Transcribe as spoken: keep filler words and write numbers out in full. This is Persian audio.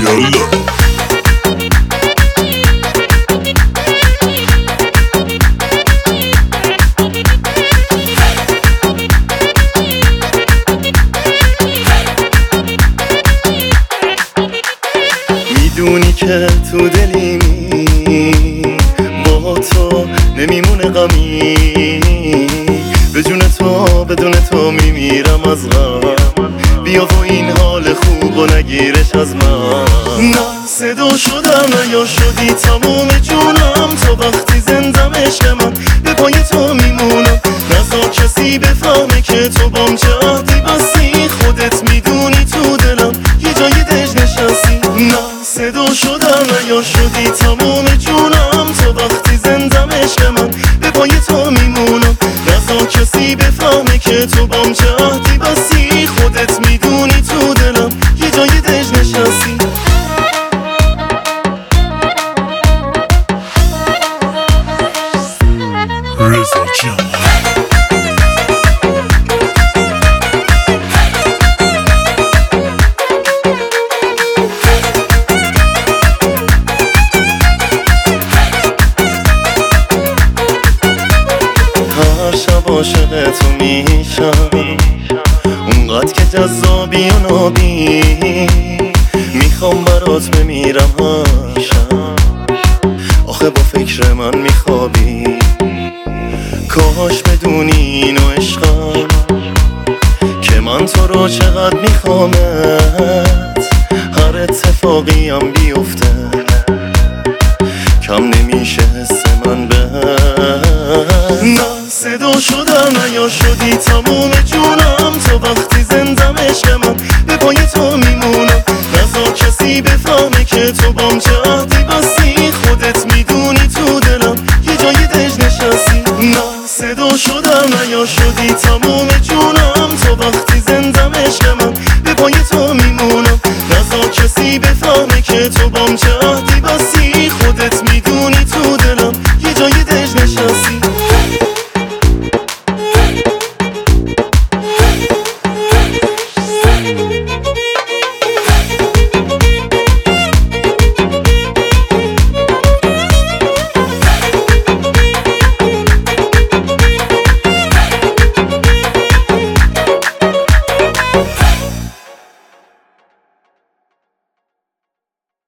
میدونی که تو دلیمی، با تو نمیمونه غمی، به جون تو بدون تو میمیرم از غم. بیا و این حال خوب و نگیرش از من. نه صدا شدم نه یا شدی تموم جونم، تا وقتی زندم عشق من به پای تو میمونم. نذار کسی بفهمه که تو بام چه عهدی بستی، خودت میدونی تو دلم یه جای دژ نشستی. نه صدا شدم نه یا شدی تموم جونم، تا وقتی زندم عشق من به پای تو میمونم. نذار کسی بفهمه که تو بام چه عهدی بستی، خودت میدونی تو دلم یه جای دژ نشستی. رضا جان هر شب عاشق تو میشم، اونقدر که جذابی و نابی، میخوام برات بمیرم